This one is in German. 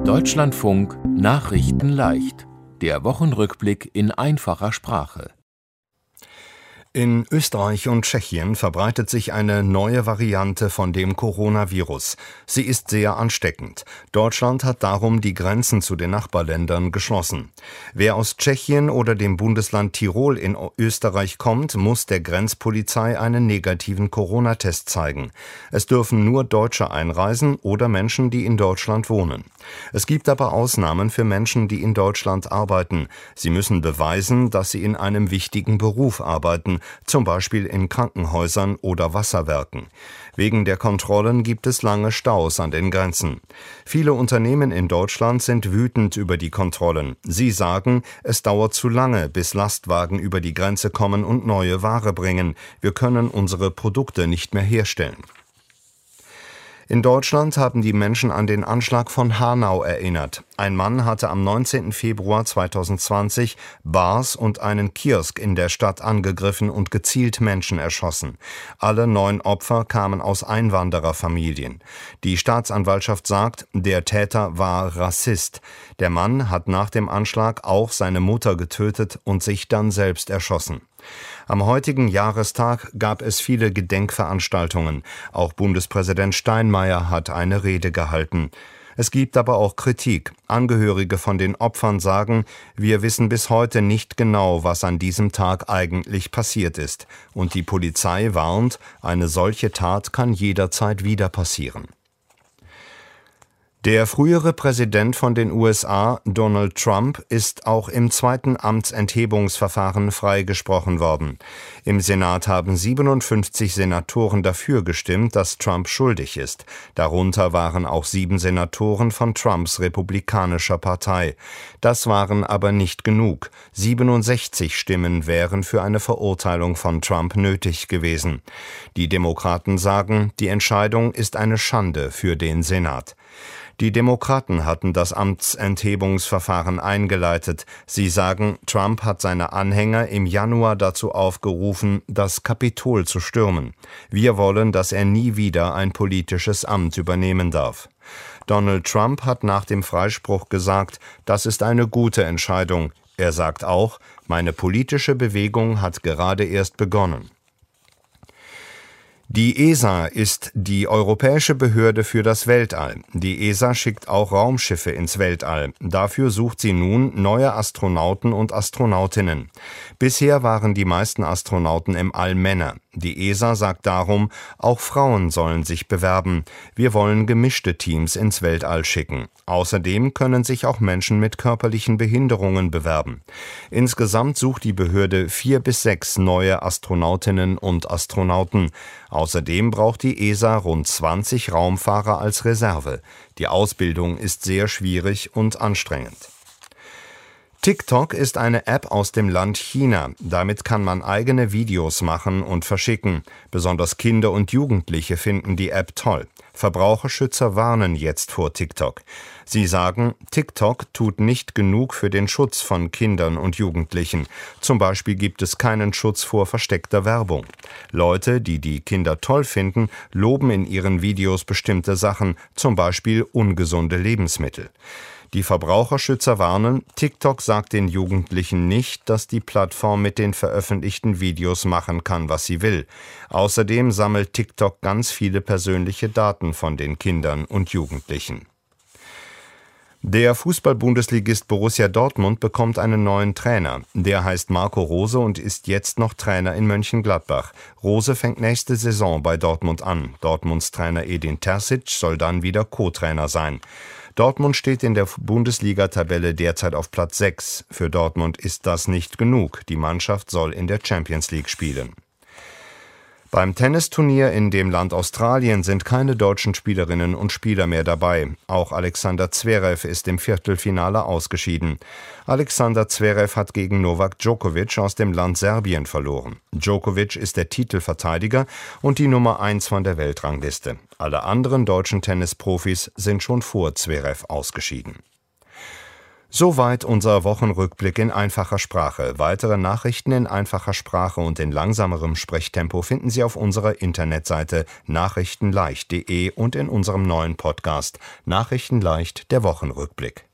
Deutschlandfunk Nachrichten leicht. Der Wochenrückblick in einfacher Sprache. In Österreich und Tschechien verbreitet sich eine neue Variante von dem Coronavirus. Sie ist sehr ansteckend. Deutschland hat darum die Grenzen zu den Nachbarländern geschlossen. Wer aus Tschechien oder dem Bundesland Tirol in Österreich kommt, muss der Grenzpolizei einen negativen Corona-Test zeigen. Es dürfen nur Deutsche einreisen oder Menschen, die in Deutschland wohnen. Es gibt aber Ausnahmen für Menschen, die in Deutschland arbeiten. Sie müssen beweisen, dass sie in einem wichtigen Beruf arbeiten, zum Beispiel in Krankenhäusern oder Wasserwerken. Wegen der Kontrollen gibt es lange Staus an den Grenzen. Viele Unternehmen in Deutschland sind wütend über die Kontrollen. Sie sagen, es dauert zu lange, bis Lastwagen über die Grenze kommen und neue Ware bringen. Wir können unsere Produkte nicht mehr herstellen. In Deutschland haben die Menschen an den Anschlag von Hanau erinnert. Ein Mann hatte am 19. Februar 2020 Bars und einen Kiosk in der Stadt angegriffen und gezielt Menschen erschossen. Alle 9 Opfer kamen aus Einwandererfamilien. Die Staatsanwaltschaft sagt, der Täter war Rassist. Der Mann hat nach dem Anschlag auch seine Mutter getötet und sich dann selbst erschossen. Am heutigen Jahrestag gab es viele Gedenkveranstaltungen. Auch Bundespräsident Steinmeier hat eine Rede gehalten. Es gibt aber auch Kritik. Angehörige von den Opfern sagen, wir wissen bis heute nicht genau, was an diesem Tag eigentlich passiert ist. Und die Polizei warnt, eine solche Tat kann jederzeit wieder passieren. Der frühere Präsident von den USA, Donald Trump, ist auch im zweiten Amtsenthebungsverfahren freigesprochen worden. Im Senat haben 57 Senatoren dafür gestimmt, dass Trump schuldig ist. Darunter waren auch 7 Senatoren von Trumps republikanischer Partei. Das waren aber nicht genug. 67 Stimmen wären für eine Verurteilung von Trump nötig gewesen. Die Demokraten sagen, die Entscheidung ist eine Schande für den Senat. Die Demokraten hatten das Amtsenthebungsverfahren eingeleitet. Sie sagen, Trump hat seine Anhänger im Januar dazu aufgerufen, das Kapitol zu stürmen. Wir wollen, dass er nie wieder ein politisches Amt übernehmen darf. Donald Trump hat nach dem Freispruch gesagt, das ist eine gute Entscheidung. Er sagt auch, meine politische Bewegung hat gerade erst begonnen. Die ESA ist die Europäische Behörde für das Weltall. Die ESA schickt auch Raumschiffe ins Weltall. Dafür sucht sie nun neue Astronauten und Astronautinnen. Bisher waren die meisten Astronauten im All Männer. Die ESA sagt darum, auch Frauen sollen sich bewerben. Wir wollen gemischte Teams ins Weltall schicken. Außerdem können sich auch Menschen mit körperlichen Behinderungen bewerben. Insgesamt sucht die Behörde 4 bis 6 neue Astronautinnen und Astronauten. Außerdem braucht die ESA rund 20 Raumfahrer als Reserve. Die Ausbildung ist sehr schwierig und anstrengend. TikTok ist eine App aus dem Land China. Damit kann man eigene Videos machen und verschicken. Besonders Kinder und Jugendliche finden die App toll. Verbraucherschützer warnen jetzt vor TikTok. Sie sagen, TikTok tut nicht genug für den Schutz von Kindern und Jugendlichen. Zum Beispiel gibt es keinen Schutz vor versteckter Werbung. Leute, die die Kinder toll finden, loben in ihren Videos bestimmte Sachen, zum Beispiel ungesunde Lebensmittel. Die Verbraucherschützer warnen, TikTok sagt den Jugendlichen nicht, dass die Plattform mit den veröffentlichten Videos machen kann, was sie will. Außerdem sammelt TikTok ganz viele persönliche Daten von den Kindern und Jugendlichen. Der Fußball-Bundesligist Borussia Dortmund bekommt einen neuen Trainer. Der heißt Marco Rose und ist jetzt noch Trainer in Mönchengladbach. Rose fängt nächste Saison bei Dortmund an. Dortmunds Trainer Edin Terzic soll dann wieder Co-Trainer sein. Dortmund steht in der Bundesliga-Tabelle derzeit auf Platz 6. Für Dortmund ist das nicht genug. Die Mannschaft soll in der Champions League spielen. Beim Tennisturnier in dem Land Australien sind keine deutschen Spielerinnen und Spieler mehr dabei. Auch Alexander Zverev ist im Viertelfinale ausgeschieden. Alexander Zverev hat gegen Novak Djokovic aus dem Land Serbien verloren. Djokovic ist der Titelverteidiger und die Nummer 1 von der Weltrangliste. Alle anderen deutschen Tennisprofis sind schon vor Zverev ausgeschieden. Soweit unser Wochenrückblick in einfacher Sprache. Weitere Nachrichten in einfacher Sprache und in langsamerem Sprechtempo finden Sie auf unserer Internetseite nachrichtenleicht.de und in unserem neuen Podcast Nachrichten leicht, der Wochenrückblick.